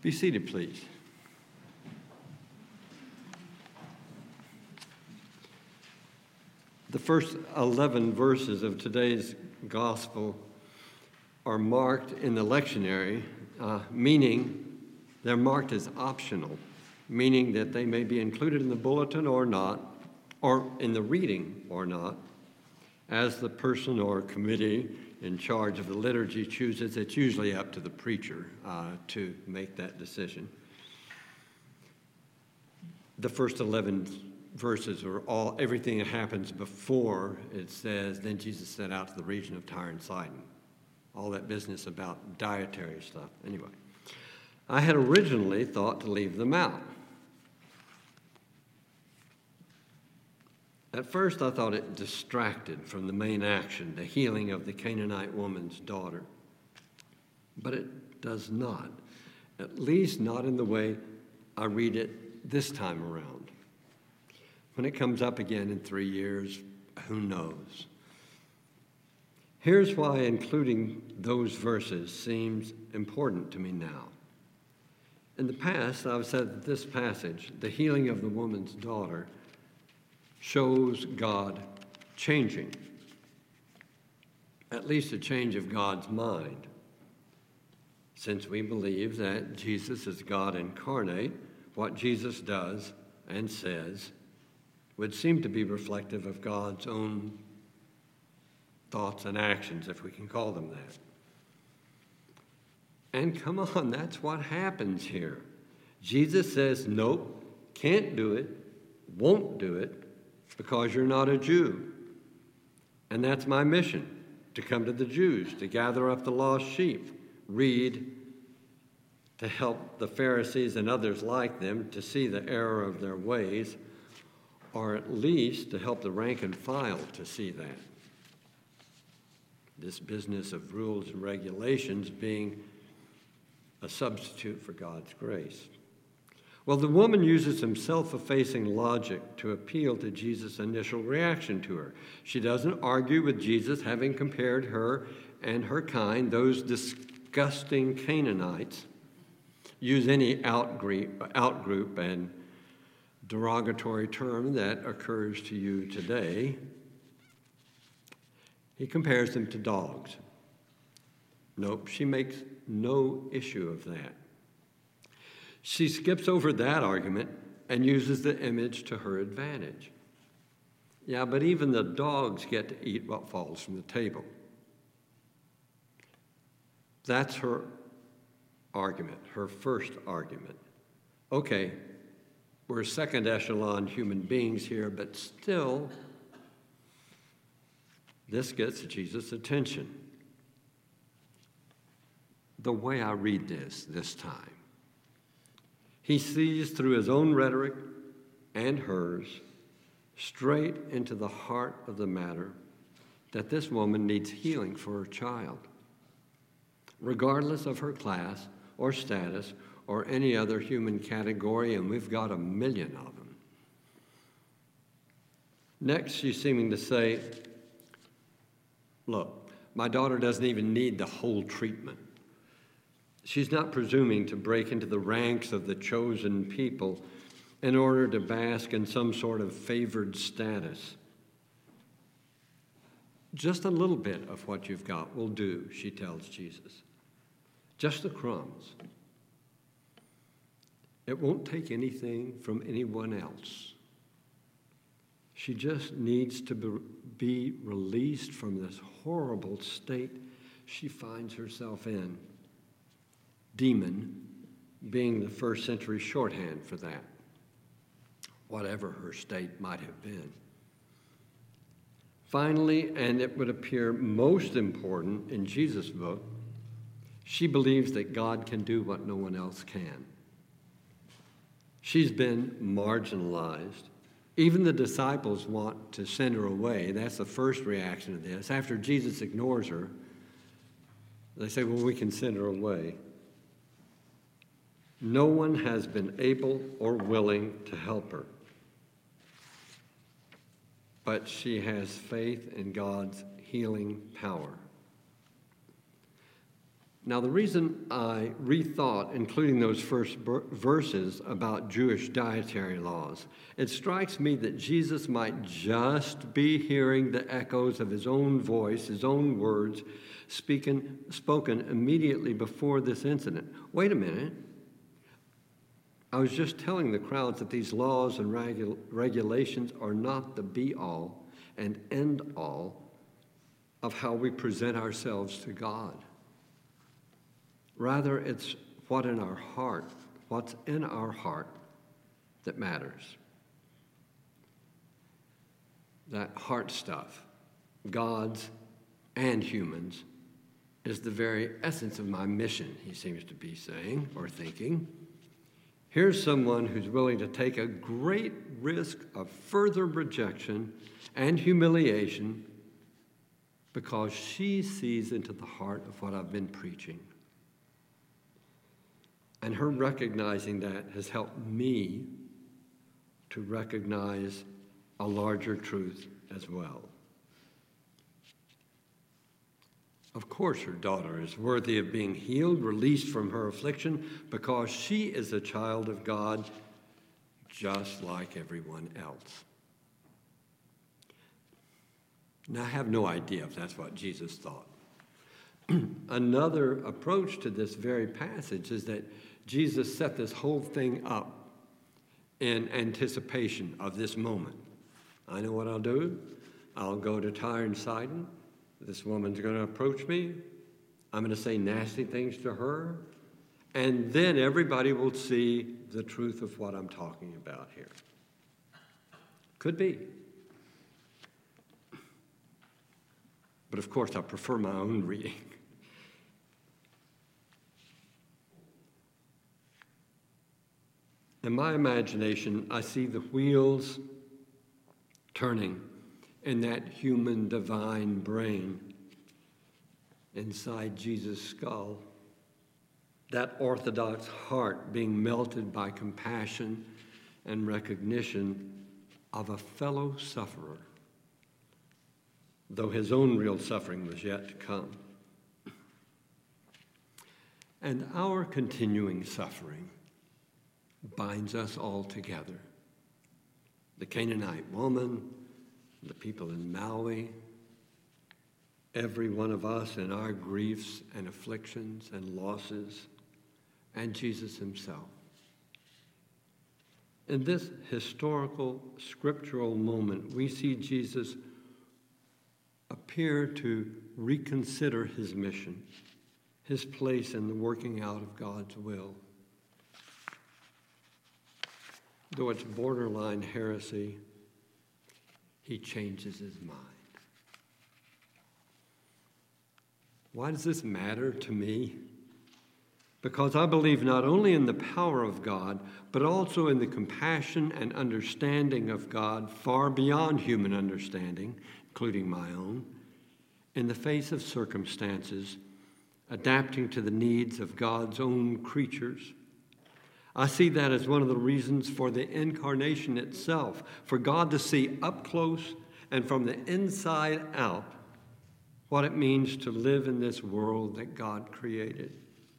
Be seated, please. The first 11 verses of today's gospel are marked in the lectionary, meaning they're marked as optional, meaning that they may be included in the bulletin or not, or in the reading or not, as the person or committee in charge of the liturgy chooses. It's usually up to the preacher to make that decision. The first 11 verses are everything that happens before it says, then Jesus set out to the region of Tyre and Sidon. All that business about dietary stuff. Anyway, I had originally thought to leave them out. At first, I thought it distracted from the main action, the healing of the Canaanite woman's daughter. But it does not, at least not in the way I read it this time around. When it comes up again in 3 years, who knows? Here's why including those verses seems important to me now. In the past, I've said that this passage, the healing of the woman's daughter, shows God changing, at least a change of God's mind. Since we believe that Jesus is God incarnate, what Jesus does and says would seem to be reflective of God's own thoughts and actions, if we can call them that. And come on, that's what happens here. Jesus says, nope, can't do it, won't do it, because you're not a Jew. And that's my mission, to come to the Jews, to gather up the lost sheep, read, to help the Pharisees and others like them to see the error of their ways, or at least to help the rank and file to see that. This business of rules and regulations being a substitute for God's grace. Well, the woman uses some self-effacing logic to appeal to Jesus' initial reaction to her. She doesn't argue with Jesus, having compared her and her kind, those disgusting Canaanites. Use any outgroup and derogatory term that occurs to you today. He compares them to dogs. Nope, she makes no issue of that. She skips over that argument and uses the image to her advantage. Yeah, but even the dogs get to eat what falls from the table. That's her argument, her first argument. Okay, we're second echelon human beings here, but still, this gets Jesus' attention. The way I read this time, he sees through his own rhetoric and hers straight into the heart of the matter that this woman needs healing for her child, regardless of her class or status or any other human category, and we've got 1 million of them. Next, she's seeming to say, look, my daughter doesn't even need the whole treatment. She's not presuming to break into the ranks of the chosen people in order to bask in some sort of favored status. Just a little bit of what you've got will do, she tells Jesus. Just the crumbs. It won't take anything from anyone else. She just needs to be released from this horrible state she finds herself in. Demon being the first century shorthand for that, whatever her state might have been. Finally, and it would appear most important in Jesus' book, she believes that God can do what no one else can. She's been marginalized. Even the disciples want to send her away. That's the first reaction to this. After Jesus ignores her, they say, well, we can send her away. No one has been able or willing to help her. But she has faith in God's healing power. Now, the reason I rethought including those first verses about Jewish dietary laws, it strikes me that Jesus might just be hearing the echoes of his own voice, his own words, spoken immediately before this incident. Wait a minute. I was just telling the crowds that these laws and regulations are not the be-all and end-all of how we present ourselves to God. Rather, it's what's in our heart that matters. That heart stuff, God's and humans, is the very essence of my mission, he seems to be saying or thinking. Here's someone who's willing to take a great risk of further rejection and humiliation because she sees into the heart of what I've been preaching. And her recognizing that has helped me to recognize a larger truth as well. Of course, her daughter is worthy of being healed, released from her affliction, because she is a child of God just like everyone else. Now, I have no idea if that's what Jesus thought. Another approach to this very passage is that Jesus set this whole thing up in anticipation of this moment. I know what I'll do. I'll go to Tyre and Sidon. This woman's going to approach me. I'm going to say nasty things to her. And then everybody will see the truth of what I'm talking about here. Could be. But of course, I prefer my own reading. In my imagination, I see the wheels turning in that human divine brain inside Jesus' skull, that orthodox heart being melted by compassion and recognition of a fellow sufferer, though his own real suffering was yet to come. And our continuing suffering binds us all together. The Canaanite woman, the people in Maui, every one of us in our griefs and afflictions and losses, and Jesus himself. In this historical, scriptural moment, we see Jesus appear to reconsider his mission, his place in the working out of God's will. Though it's borderline heresy, he changes his mind. Why does this matter to me? Because I believe not only in the power of God, but also in the compassion and understanding of God far beyond human understanding, including my own, in the face of circumstances, adapting to the needs of God's own creatures. I see that as one of the reasons for the incarnation itself, for God to see up close and from the inside out what it means to live in this world that God created.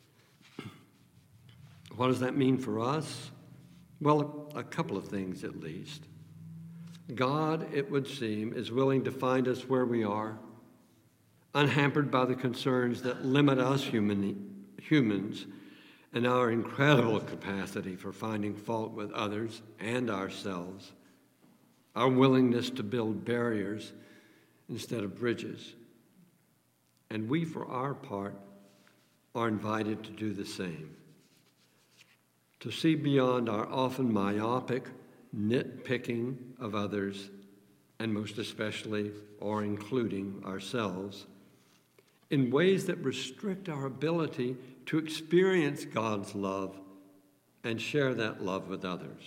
What does that mean for us? Well, a couple of things at least. God, it would seem, is willing to find us where we are, unhampered by the concerns that limit us humans and our incredible capacity for finding fault with others and ourselves, our willingness to build barriers instead of bridges. And we, for our part, are invited to do the same, to see beyond our often myopic nitpicking of others, and most especially, or including ourselves, in ways that restrict our ability to experience God's love and share that love with others.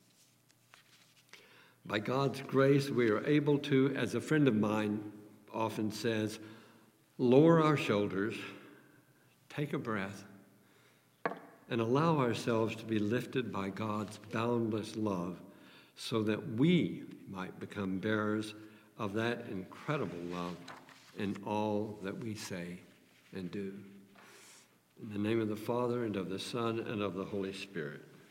By God's grace, we are able to, as a friend of mine often says, lower our shoulders, take a breath, and allow ourselves to be lifted by God's boundless love so that we might become bearers of that incredible love in all that we say and do. In the name of the Father, and of the Son, and of the Holy Spirit.